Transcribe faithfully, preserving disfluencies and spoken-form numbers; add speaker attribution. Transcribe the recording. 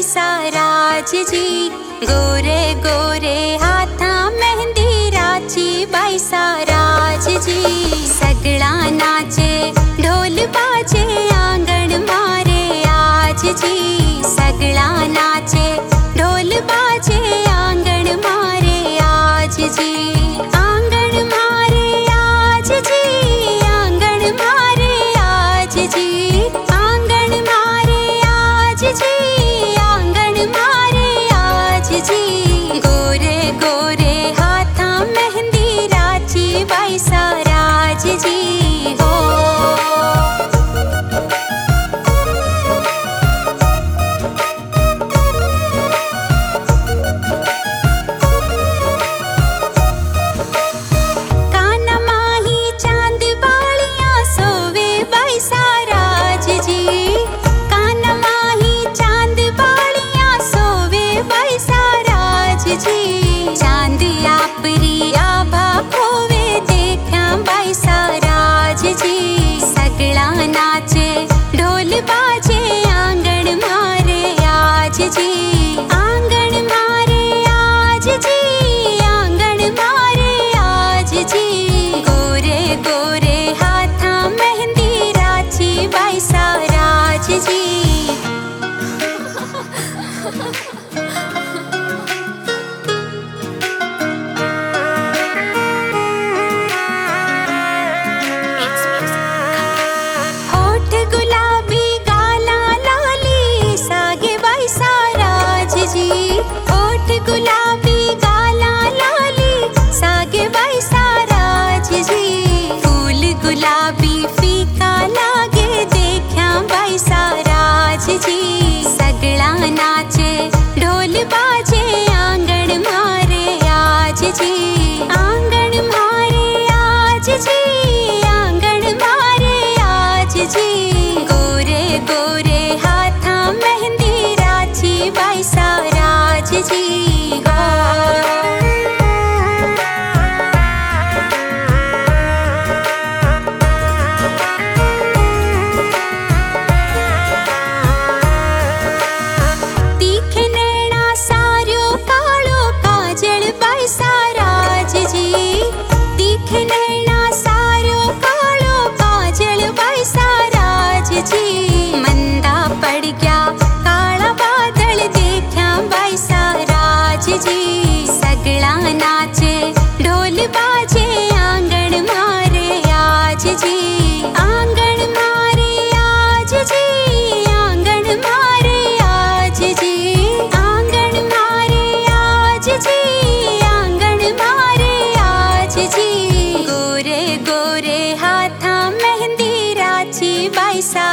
Speaker 1: बाईसा राज जी। गोरे गोरे हाथा मेहंदी राची बाईसा राज जी। सगड़ा नाचे ढोल बाजे आंगन मारे आज जी। सगड़ा नाचे ढोल बाजे आंगन मारे आज जी। आंगन मारे आज जी। आंगन मारे आज जी। आंगन मारे आज जी। आंगन मारे आज जी। गोरे गोरे हाथा मेहंदी राची बाईसा राज जी हो। बाईसा